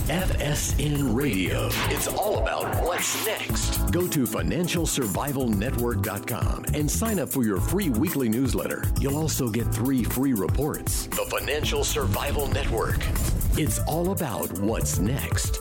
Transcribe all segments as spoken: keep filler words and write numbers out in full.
F S N Radio. It's all about what's next. Go to financial survival network dot com and sign up for your free weekly newsletter. You'll also get three free reports. The Financial Survival Network. It's all about what's next.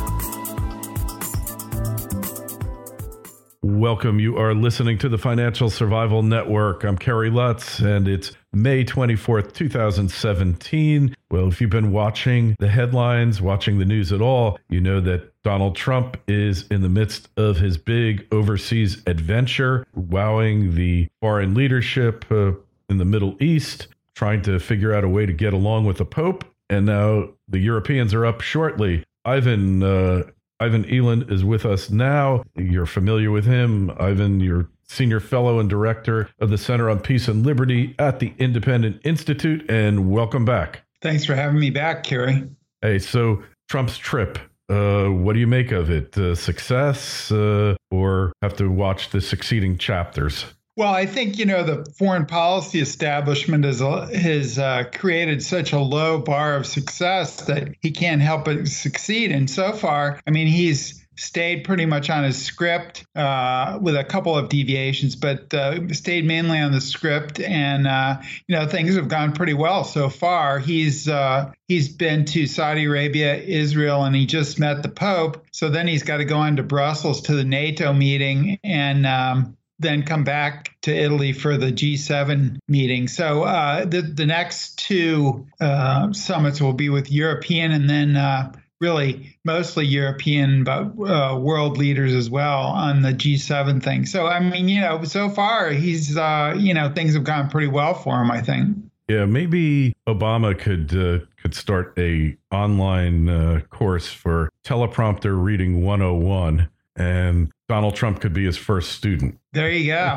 Welcome. You are listening to the Financial Survival Network. I'm Kerry Lutz, and it's May twenty-fourth, twenty seventeen. Well, if you've been watching the headlines, watching the news at all, you know that Donald Trump is in the midst of his big overseas adventure, wowing the foreign leadership uh, in the Middle East, trying to figure out a way to get along with the Pope. And now the Europeans are up shortly. Ivan uh, Ivan Eland is with us now. You're familiar with him. Ivan, you're Senior Fellow and Director of the Center on Peace and Liberty at the Independent Institute, and welcome back. Thanks for having me back, Kerry. Hey, so Trump's trip, uh, what do you make of it? Uh, success uh, or have to watch the succeeding chapters? Well, I think, you know, the foreign policy establishment has, has uh, created such a low bar of success that he can't help but succeed. And so far, I mean, he's stayed pretty much on his script uh, with a couple of deviations, but uh, stayed mainly on the script. And, uh, you know, things have gone pretty well so far. He's uh, he's been to Saudi Arabia, Israel, and he just met the Pope. So then he's got to go on to Brussels to the NATO meeting and um, then come back to Italy for the G seven meeting. So uh, the, the next two uh, summits will be with European and then uh, really mostly European, but uh, world leaders as well on the G seven thing. So, I mean, you know, so far he's, uh, you know, things have gone pretty well for him, I think. Yeah, maybe Obama could uh, could start a online uh, course for teleprompter reading one oh one, and Donald Trump could be his first student. There you go.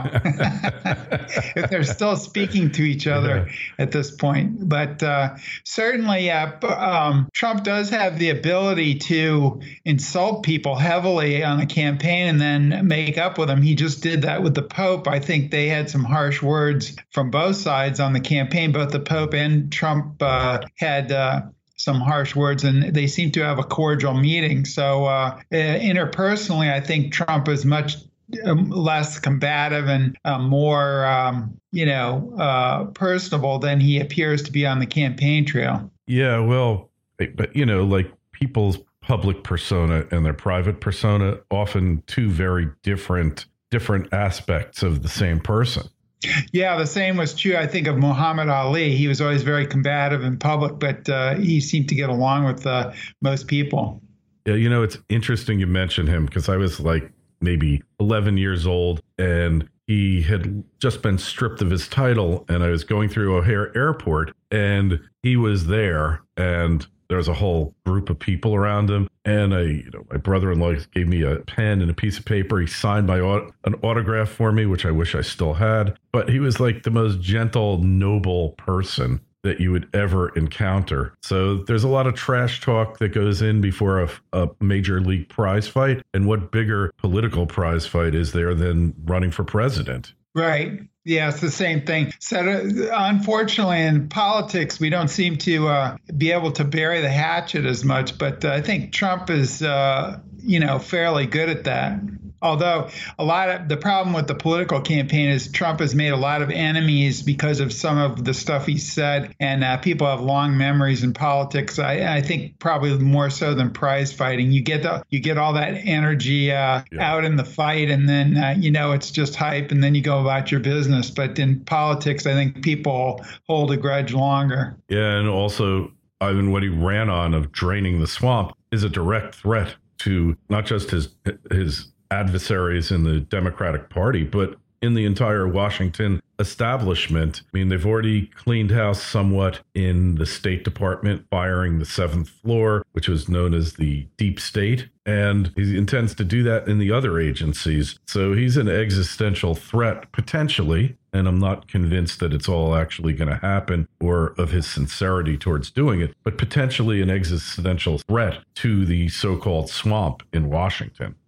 If they're still speaking to each other yeah. at this point. But uh, certainly, uh, um, Trump does have the ability to insult people heavily on a campaign and then make up with them. He just did that with the Pope. I think they had some harsh words from both sides on the campaign. Both the Pope and Trump uh, had uh, some harsh words, and they seem to have a cordial meeting. So uh, interpersonally, I think Trump is much um, less combative and uh, more, um, you know, uh, personable than he appears to be on the campaign trail. Yeah, well, but, you know, like people's public persona and their private persona, often two very different, different aspects of the same person. Yeah, the same was true, I think, of Muhammad Ali. He was always very combative in public, but uh, he seemed to get along with uh, most people. Yeah, you know, it's interesting you mentioned him because I was like maybe eleven years old and he had just been stripped of his title, and I was going through O'Hare Airport and he was there, and there was a whole group of people around him. And I, you know, my brother-in-law gave me a pen and a piece of paper. He signed my an autograph for me, which I wish I still had. But he was like the most gentle, noble person that you would ever encounter. So there's a lot of trash talk that goes in before a, a major league prize fight. And what bigger political prize fight is there than running for president? Right. Yeah, it's the same thing. So, uh, unfortunately, in politics, we don't seem to uh, be able to bury the hatchet as much. But uh, I think Trump is, uh, you know, fairly good at that. Although a lot of the problem with the political campaign is Trump has made a lot of enemies because of some of the stuff he said, and uh, people have long memories in politics. I, I think probably more so than prize fighting. You get the, you get all that energy uh, yeah. out in the fight, and then uh, you know it's just hype, and then you go about your business. But in politics, I think people hold a grudge longer. Yeah, and also, Ivan, what he ran on of draining the swamp is a direct threat to not just his his. adversaries in the Democratic Party, but in the entire Washington establishment. I mean, they've already cleaned house somewhat in the State Department, firing the seventh floor, which was known as the deep state. And he intends to do that in the other agencies. So he's an existential threat, potentially. And I'm not convinced that it's all actually going to happen or of his sincerity towards doing it, but potentially an existential threat to the so-called swamp in Washington.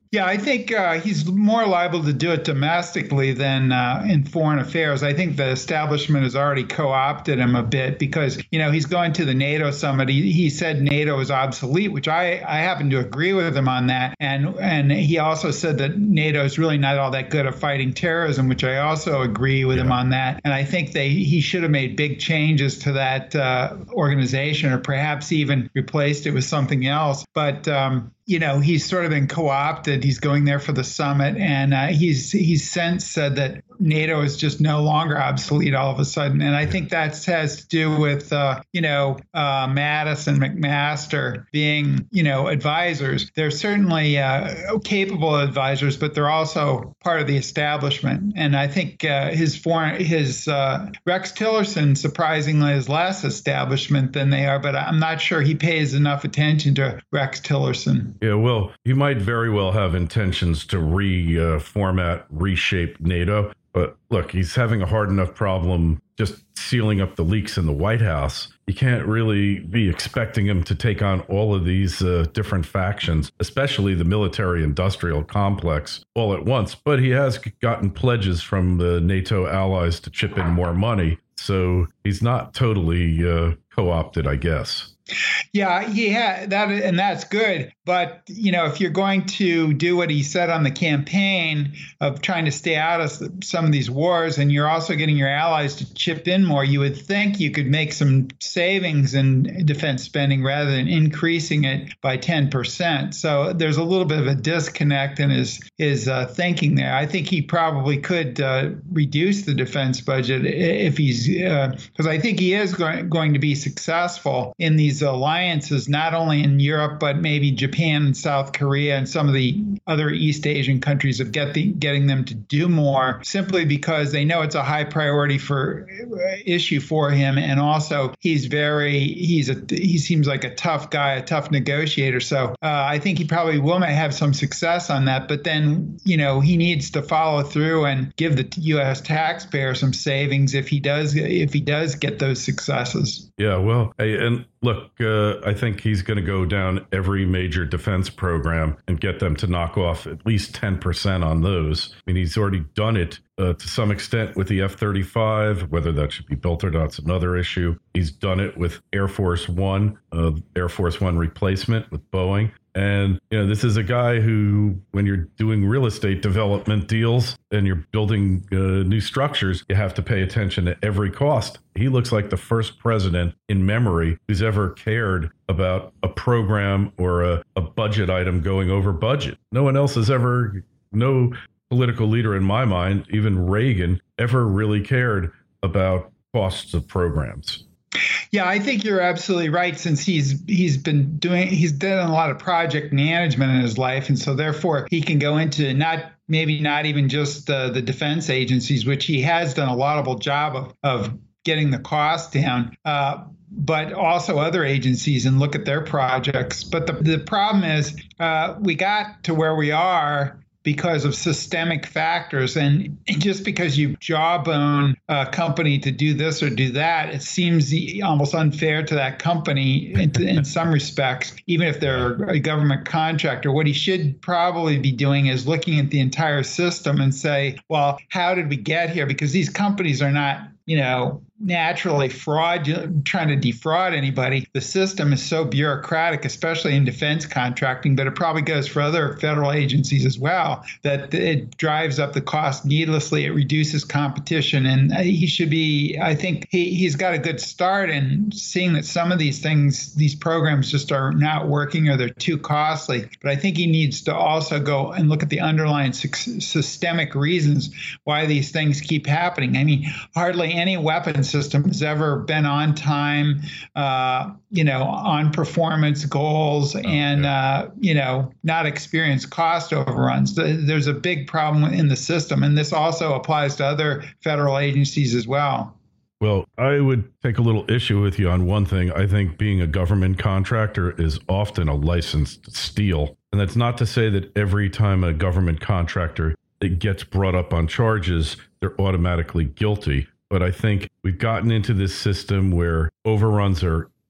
Yeah, I think uh, he's more liable to do it domestically than uh, in foreign affairs. I think the establishment has already co-opted him a bit because, you know, he's going to the NATO summit. He, he said NATO is obsolete, which I, I happen to agree with him on that. And and he also said that NATO is really not all that good at fighting terrorism, which I also agree with yeah. him on that. And I think they he should have made big changes to that uh, organization, or perhaps even replaced it with something else. But um, you know, he's sort of been co-opted. He's going there for the summit, and uh, he's he's since said that NATO is just no longer obsolete all of a sudden. And I think that has to do with, uh, you know, uh, Mattis and McMaster being, you know, advisors. They're certainly uh, capable advisors, but they're also part of the establishment. And I think uh, his foreign, his uh, Rex Tillerson, surprisingly, is less establishment than they are, but I'm not sure he pays enough attention to Rex Tillerson. Yeah, well, he might very well have intentions to reformat, reshape NATO. But look, he's having a hard enough problem just sealing up the leaks in the White House. You can't really be expecting him to take on all of these uh, different factions, especially the military-industrial complex, all at once. But he has gotten pledges from the NATO allies to chip in more money. So he's not totally uh, co-opted, I guess. Yeah, he had that, and that's good. But, you know, if you're going to do what he said on the campaign of trying to stay out of some of these wars, and you're also getting your allies to chip in more, you would think you could make some savings in defense spending rather than increasing it by ten percent. So there's a little bit of a disconnect in his, his uh, thinking there. I think he probably could uh, reduce the defense budget if he's, because uh, I think he is going, going to be successful in these alliances, not only in Europe, but maybe Japan and South Korea and some of the other East Asian countries, of get the, getting them to do more, simply because they know it's a high priority for issue for him. And also he's very, he's a, he seems like a tough guy, a tough negotiator. So uh, I think he probably will have some success on that. But then, you know, he needs to follow through and give the U S taxpayer some savings if he does, if he does get those successes. Yeah, well, and look, uh, I think he's going to go down every major defense program and get them to knock off at least ten percent on those. I mean, he's already done it uh, to some extent with the F thirty-five. Whether that should be built or not is another issue. He's done it with Air Force One, uh, Air Force One replacement with Boeing. And, you know, this is a guy who, when you're doing real estate development deals and you're building uh, new structures, you have to pay attention to every cost. He looks like the first president in memory who's ever cared about a program or a, a budget item going over budget. No one else has ever, no political leader in my mind, even Reagan, ever really cared about costs of programs. Yeah, I think you're absolutely right. Since he's he's been doing he's done a lot of project management in his life, and so therefore he can go into not maybe not even just uh, the defense agencies, which he has done a laudable job of of getting the cost down, uh, but also other agencies and look at their projects. But the the problem is uh, we got to where we are because of systemic factors. And just because you jawbone a company to do this or do that, it seems almost unfair to that company in, in some respects, even if they're a government contractor. What he should probably be doing is looking at the entire system and say, well, how did we get here? Because these companies are not, you know, naturally fraud, trying to defraud anybody. The system is so bureaucratic, especially in defense contracting, but it probably goes for other federal agencies as well, that it drives up the cost needlessly. It reduces competition. And he should be, I think he, he's got a good start in seeing that some of these things, these programs just are not working or they're too costly. But I think he needs to also go and look at the underlying systemic reasons why these things keep happening. I mean, hardly any weapon system has ever been on time, uh, you know, on performance goals, oh, and, yeah. uh, you know, not experience cost overruns. There's a big problem in the system. And this also applies to other federal agencies as well. Well, I would take a little issue with you on one thing. I think being a government contractor is often a license to steal. And that's not to say that every time a government contractor it gets brought up on charges, they're automatically guilty. But I think we've gotten into this system where overruns are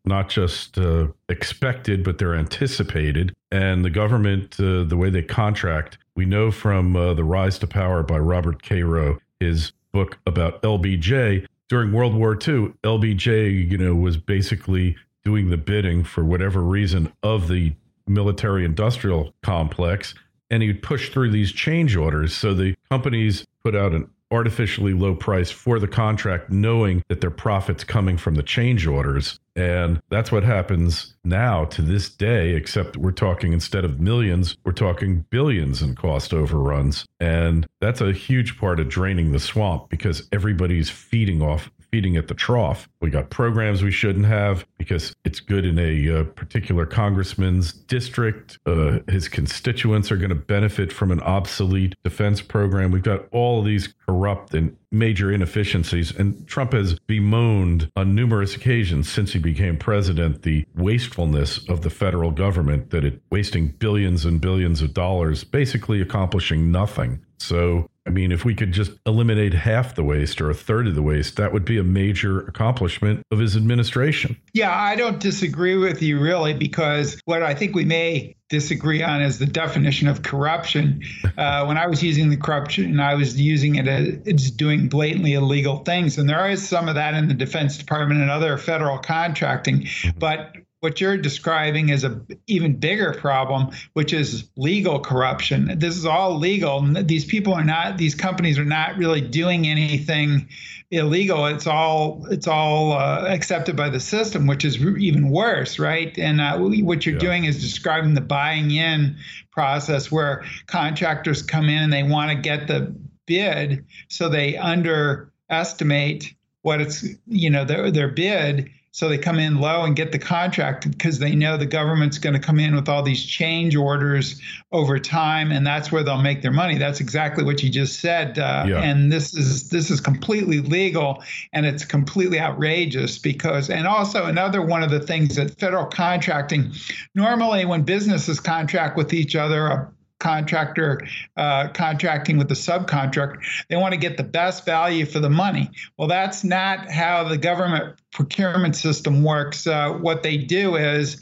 not just uh, expected, but they're anticipated. And the government, uh, the way they contract, we know from uh, The Rise to Power by Robert Caro, his book about L B J. During World War Two, L B J, you know, was basically doing the bidding for whatever reason of the military-industrial complex, and he would push through these change orders. So the companies put out an artificially low price for the contract, knowing that their profit's coming from the change orders. And that's what happens now to this day, except we're talking, instead of millions, we're talking billions in cost overruns. And that's a huge part of draining the swamp, because everybody's feeding off feeding at the trough. We got programs we shouldn't have because it's good in a uh, particular congressman's district. Uh, his constituents are going to benefit from an obsolete defense program. We've got all of these corrupt and major inefficiencies. And Trump has bemoaned on numerous occasions since he became president the wastefulness of the federal government, that it wasting billions and billions of dollars, basically accomplishing nothing. So, I mean, if we could just eliminate half the waste or a third of the waste, that would be a major accomplishment of his administration. Yeah, I don't disagree with you really, because what I think we may disagree on is the definition of corruption. Uh, when I was using the corruption, I was using it as it's doing blatantly illegal things. And there is some of that in the Defense Department and other federal contracting. Mm-hmm. But what you're describing is a even bigger problem, which is legal corruption. This is all legal. These people are not, these companies are not really doing anything illegal. It's all, it's all uh, accepted by the system, which is even worse, right? And uh, what you're yeah. doing is describing the buying in process, where contractors come in and they want to get the bid, so they underestimate what it's, you know, their their bid. So they come in low and get the contract because they know the government's going to come in with all these change orders over time, and that's where they'll make their money. That's exactly what you just said. Uh, yeah. And this is this is completely legal, and it's completely outrageous because, and also another one of the things that federal contracting, normally when businesses contract with each other, a contractor uh, contracting with the subcontractor, they want to get the best value for the money. Well, that's not how the government procurement system works. Uh, what they do is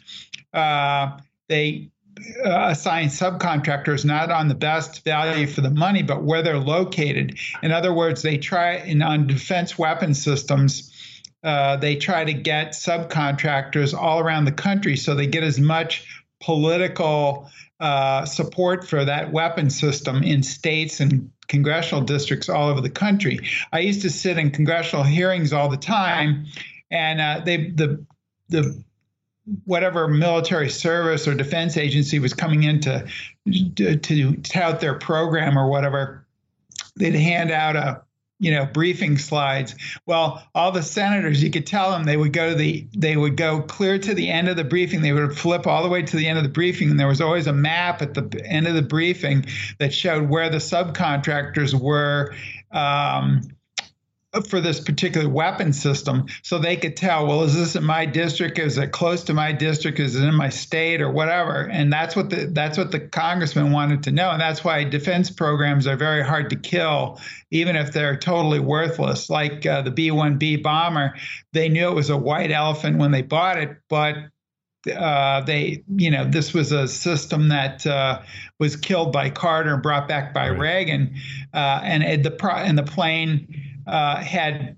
uh, they uh, assign subcontractors not on the best value for the money, but where they're located. In other words, they try, in on defense weapon systems, uh, they try to get subcontractors all around the country so they get as much political uh, support for that weapon system in states and congressional districts all over the country. I used to sit in congressional hearings all the time, and uh, they the the whatever military service or defense agency was coming in to, to to tout their program or whatever, they'd hand out a you know, briefing slides. Well, all the senators, you could tell them they would go to the, they would go clear to the end of the briefing. They would flip all the way to the end of the briefing. And there was always a map at the end of the briefing that showed where the subcontractors were um, for this particular weapon system. So they could tell, well, is this in my district? Is it close to my district? Is it in my state or whatever? And that's what the, that's what the congressman wanted to know. And that's why defense programs are very hard to kill, even if they're totally worthless. Like uh, the B one B bomber, they knew it was a white elephant when they bought it, but uh, they, you know, this was a system that uh, was killed by Carter and brought back by right. Reagan. Uh, and it, the pro- and the plane uh, had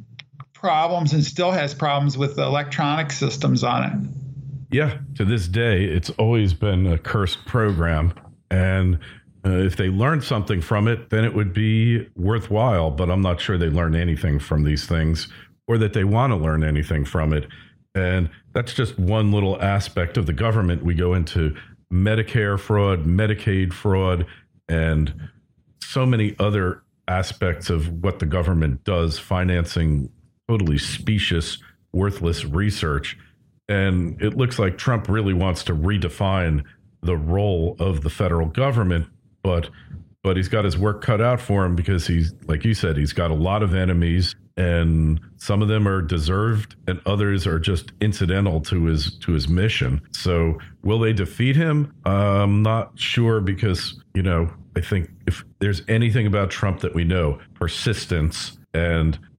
problems and still has problems with the electronic systems on it. Yeah, to this day, it's always been a cursed program. And uh, if they learned something from it, then it would be worthwhile. But I'm not sure they learned anything from these things, or that they want to learn anything from it. And that's just one little aspect of the government. We go into Medicare fraud, Medicaid fraud, and so many other aspects of what the government does, financing totally specious, worthless research. And it looks like Trump really wants to redefine the role of the federal government, but but he's got his work cut out for him, because he's, like you said, he's got a lot of enemies, and some of them are deserved and others are just incidental to his to his mission. So will they defeat him? I'm not sure, because, you know, I think if there's anything about Trump that we know, persistence and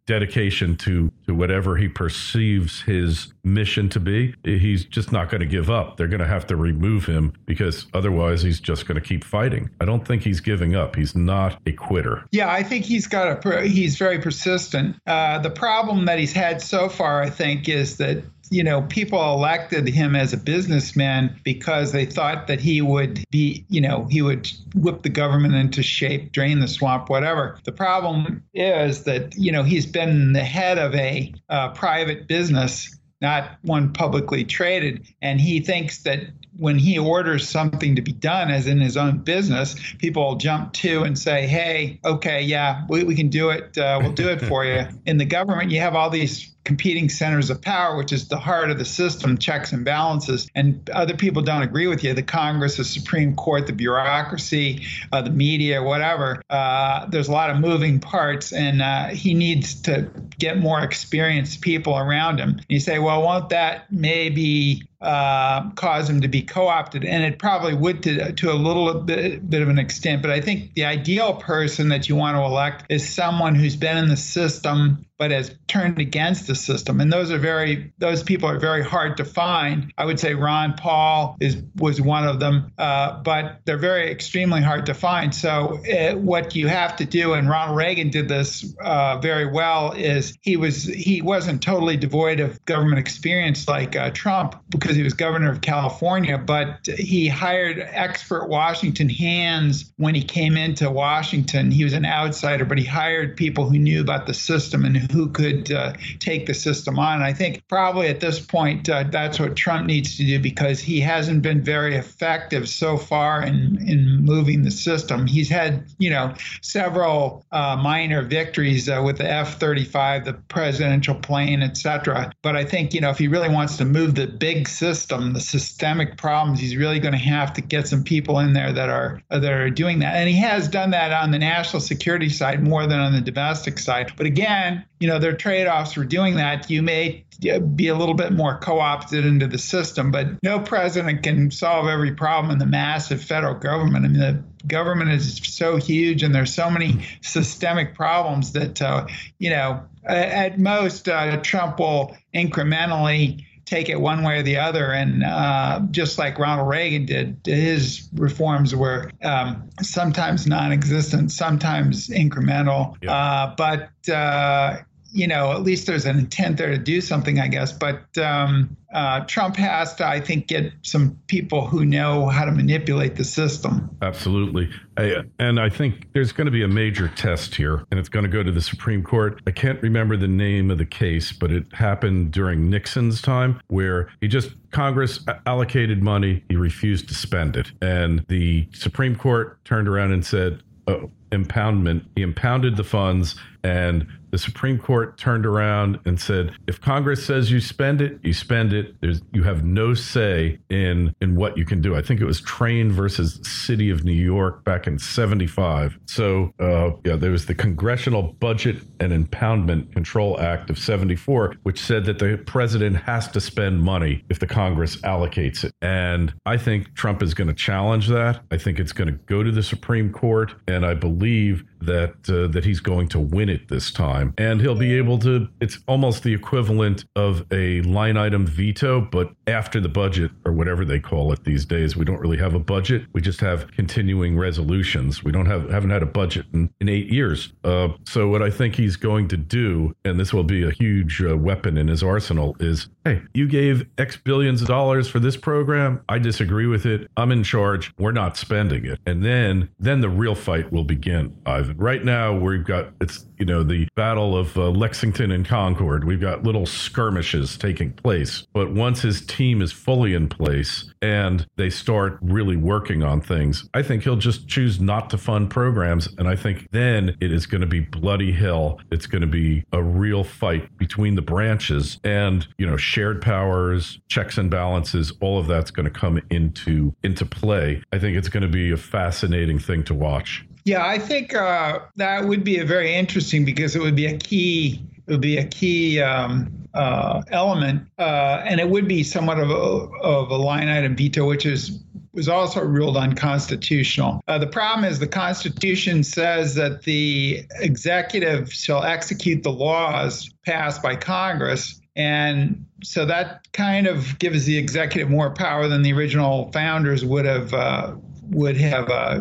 dedication to, to whatever he perceives his mission to be, he's just not going to give up. They're going to have to remove him because otherwise he's just going to keep fighting. I don't think he's giving up. He's not a quitter. Yeah, I think he's got a, he's very persistent. Uh, the problem that he's had so far, I think, is that you know, people elected him as a businessman because they thought that he would be, you know, he would whip the government into shape, drain the swamp, whatever. The problem is that, you know, he's been the head of a uh, private business, not one publicly traded, and he thinks that when he orders something to be done, as in his own business, people will jump to and say, hey, okay, yeah, we, we can do it. Uh, we'll do it for you. In the government, you have all these competing centers of power, which is the heart of the system, checks and balances, and other people don't agree with you. The Congress, the Supreme Court, the bureaucracy, uh, the media, whatever. Uh, there's a lot of moving parts, and uh, he needs to get more experienced people around him. And you say, well, won't that maybe uh, cause him to be co-opted? And it probably would to, to a little bit, bit of an extent. But I think the ideal person that you want to elect is someone who's been in the system but has turned against the system. And those are very, those people are very hard to find. I would say Ron Paul is was one of them, uh, but they're very extremely hard to find. So uh, what you have to do, and Ronald Reagan did this uh, very well, is he was he wasn't totally devoid of government experience like uh, Trump because he was governor of California, but he hired expert Washington hands when he came into Washington. He was an outsider, but he hired people who knew about the system and who could uh, take the system on. I think probably at this point, uh, that's what Trump needs to do because he hasn't been very effective so far in, in moving the system. He's had, you know, several uh, minor victories uh, with the F thirty-five, the presidential plane, et cetera. But I think, you know, if he really wants to move the big system, the systemic problems, he's really going to have to get some people in there that are that are doing that. And he has done that on the national security side more than on the domestic side. But again, you know, there are trade-offs for doing that. You may be a little bit more co-opted into the system, but no president can solve every problem in the massive federal government. I mean, the government is so huge and there's so many systemic problems that, uh, you know, at most, uh, Trump will incrementally take it one way or the other. And uh, just like Ronald Reagan did, his reforms were um, sometimes non-existent, sometimes incremental. Yeah. Uh, but, uh, you know, at least there's an intent there to do something, I guess. But um, uh, Trump has to, I think, get some people who know how to manipulate the system. Absolutely. I, and I think there's going to be a major test here, and it's going to go to the Supreme Court. I can't remember the name of the case, but it happened during Nixon's time where he just, Congress allocated money, he refused to spend it. And the Supreme Court turned around and said, oh, impoundment. He impounded the funds, and the Supreme Court turned around and said, if Congress says you spend it, you spend it. There's, you have no say in in what you can do. I think it was Train versus City of New York back in seventy-five. So, uh, yeah, there was the Congressional Budget and Impoundment Control Act of seventy-four, which said that the president has to spend money if the Congress allocates it. And I think Trump is going to challenge that. I think it's going to go to the Supreme Court, and I believe that uh, that he's going to win it this time. And he'll be able to, it's almost the equivalent of a line item veto, but after the budget, or whatever they call it these days. We don't really have a budget. We just have continuing resolutions. We don't have, haven't had a budget in, in eight years. Uh, so what I think he's going to do, and this will be a huge uh, weapon in his arsenal, is, hey, you gave X billions of dollars for this program. I disagree with it. I'm in charge. We're not spending it. And then, then the real fight will begin, Ivan. Right now, we've got, it's, you know, the Battle of uh, Lexington and Concord. We've got little skirmishes taking place. But once his team is fully in place and they start really working on things, I think he'll just choose not to fund programs. And I think then it is going to be bloody hell. It's going to be a real fight between the branches, and, you know, shared powers, checks and balances, all of that's going to come into into play. I think it's going to be a fascinating thing to watch. Yeah, I think uh, that would be a very interesting, because it would be a key, it would be a key um, uh, element, uh, and it would be somewhat of a, of a line item veto, which is was also ruled unconstitutional. Uh, the problem is the Constitution says that the executive shall execute the laws passed by Congress. And so that kind of gives the executive more power than the original founders would have uh, would have uh,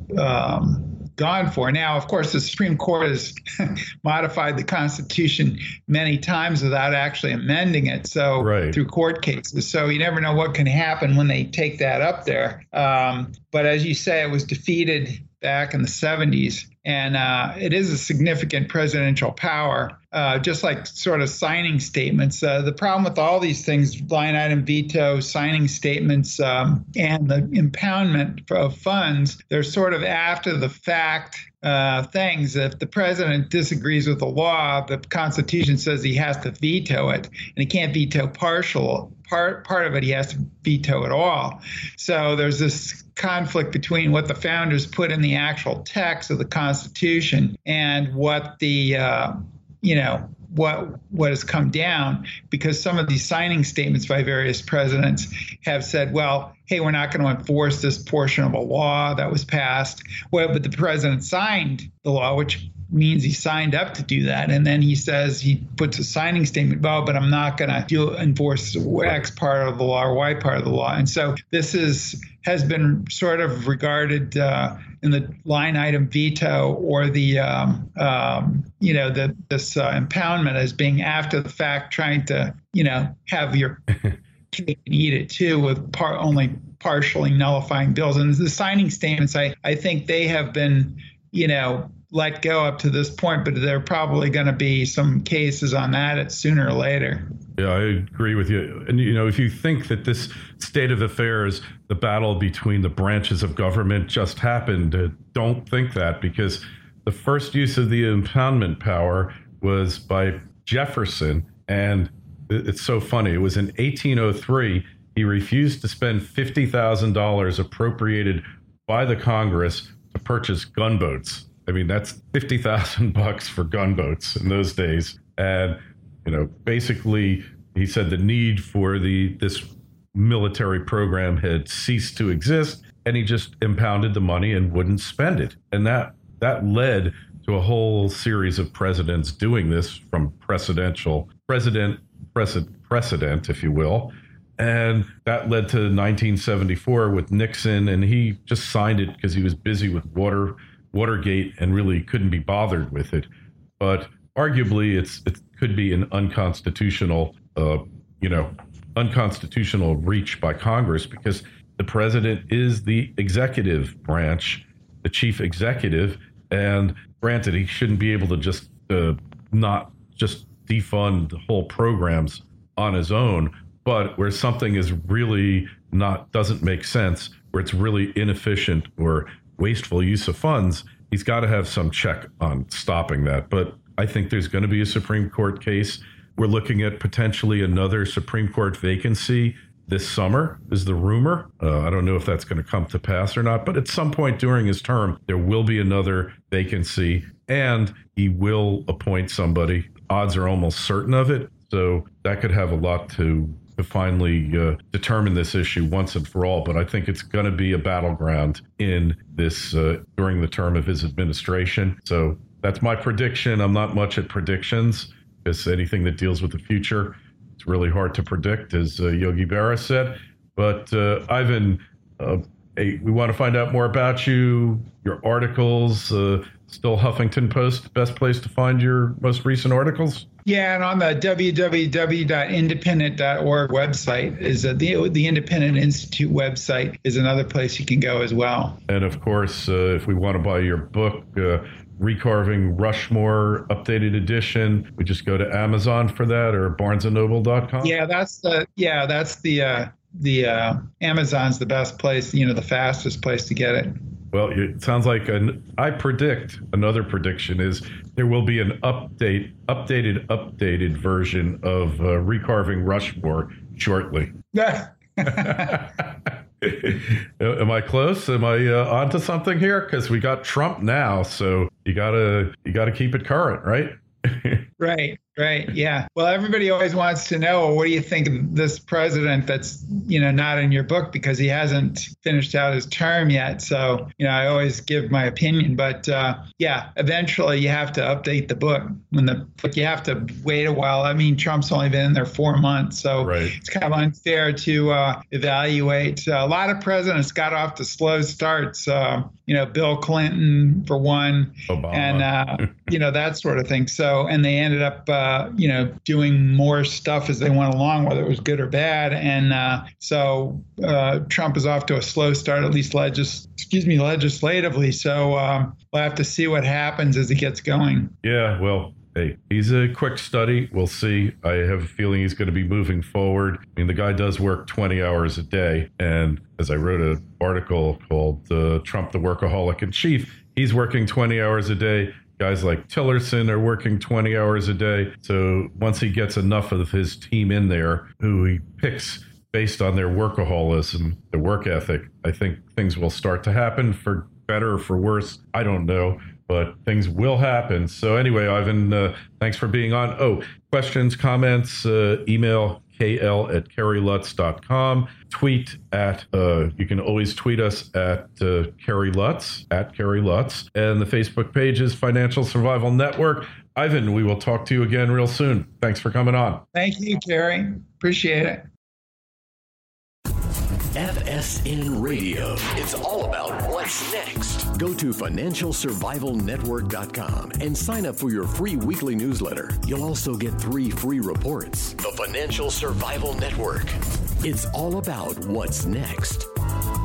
um, gone for. Now, of course, the Supreme Court has modified the Constitution many times without actually amending it. So right. through court cases. So you never know what can happen when they take that up there. Um, but as you say, it was defeated back in the seventies. And uh, it is a significant presidential power, uh, just like sort of signing statements. Uh, the problem with all these things, line item veto, signing statements, um, and the impoundment of funds, they're sort of after the fact uh, things. If the president disagrees with the law, the Constitution says he has to veto it, and he can't veto partial part part of it. He has to veto it all. So there's this conflict between what the founders put in the actual text of the Constitution and what the uh, you know what what has come down, because some of these signing statements by various presidents have said, well, hey, we're not going to enforce this portion of a law that was passed. Well, but the president signed the law, which means he signed up to do that. And then he says, he puts a signing statement, well, but I'm not going to do enforce X part of the law or Y part of the law. And so this is has been sort of regarded uh, in the line item veto or the, um, um, you know, the, this uh, impoundment as being after the fact, trying to, you know, have your cake and eat it too, with par- only partially nullifying bills. And the signing statements, I, I think they have been, you know, let go up to this point, but there are probably going to be some cases on that at sooner or later. Yeah, I agree with you. And, you know, if you think that this state of affairs, the battle between the branches of government just happened, uh, don't think that, because the first use of the impoundment power was by Jefferson. And it's so funny. It was in eighteen oh three. He refused to spend fifty thousand dollars appropriated by the Congress to purchase gunboats. I mean, that's fifty thousand bucks for gunboats in those days. And, you know, basically, he said the need for the this military program had ceased to exist, and he just impounded the money and wouldn't spend it. And that that led to a whole series of presidents doing this, from presidential president precedent, precedent, if you will. And that led to nineteen seventy-four with Nixon, and he just signed it because he was busy with water. Watergate and really couldn't be bothered with it. But arguably, it's it could be an unconstitutional, uh, you know, unconstitutional reach by Congress, because the president is the executive branch, the chief executive. And granted, he shouldn't be able to just uh, not just defund the whole programs on his own. But where something is really not doesn't make sense, where it's really inefficient or wasteful use of funds, he's got to have some check on stopping that. But I think there's going to be a Supreme Court case. We're looking at potentially another Supreme Court vacancy this summer, is the rumor. Uh, I don't know if that's going to come to pass or not, but at some point during his term, there will be another vacancy, and he will appoint somebody. Odds are almost certain of it. So that could have a lot to to finally uh, determine this issue once and for all. But I think it's going to be a battleground in this uh, during the term of his administration. So that's my prediction. I'm not much at predictions, because anything that deals with the future, it's really hard to predict, as uh, Yogi Berra said. But uh, Ivan, uh, hey, we want to find out more about you, your articles, uh, still Huffington Post, best place to find your most recent articles? Yeah, and on the w w w dot independent dot org website is a, the the Independent Institute website is another place you can go as well. And of course, uh, if we want to buy your book, uh, Recarving Rushmore Updated Edition, we just go to Amazon for that, or barnes and noble dot com. Yeah, that's the yeah, that's the uh, the uh, Amazon's the best place, you know, the fastest place to get it. Well, it sounds like an, I predict, another prediction is there will be an update, updated, updated version of uh, Recarving Rushmore shortly. Am I close? Am I uh, onto something here? Because we got Trump now, so you gotta you gotta keep it current, right? Right. Right. Yeah. Well, everybody always wants to know, well, what do you think of this president that's, you know, not in your book because he hasn't finished out his term yet. So, you know, I always give my opinion. But uh, yeah, eventually you have to update the book when the but you have to wait a while. I mean, Trump's only been in there four months. So right. It's kind of unfair to uh, evaluate. Uh, a lot of presidents got off to slow starts. Uh, you know, Bill Clinton, for one, Obama. and, uh, you know, that sort of thing. So and they ended up Uh, you know, doing more stuff as they went along, whether it was good or bad. And uh, so uh, Trump is off to a slow start, at least legis- excuse me, legislatively. So um, we'll have to see what happens as he gets going. Yeah, well, hey, he's a quick study. We'll see. I have a feeling he's going to be moving forward. I mean, the guy does work twenty hours a day. And as I wrote an article called uh, Trump, the Workaholic in Chief, he's working twenty hours a day. Guys like Tillerson are working twenty hours a day. So once he gets enough of his team in there, who he picks based on their workaholism, their work ethic, I think things will start to happen, for better or for worse. I don't know, but things will happen. So anyway, Ivan, uh, thanks for being on. Oh, questions, comments, uh, email K L at Kerry Lutz dot com. Tweet at, uh, you can always tweet us at uh, Kerry Lutz, at Kerry Lutz. And the Facebook page is Financial Survival Network. Ivan, we will talk to you again real soon. Thanks for coming on. Thank you, Kerry. Appreciate it. F S N Radio. It's all about what's next. Go to Financial Survival Network dot com and sign up for your free weekly newsletter. You'll also get three free reports. The Financial Survival Network. It's all about what's next.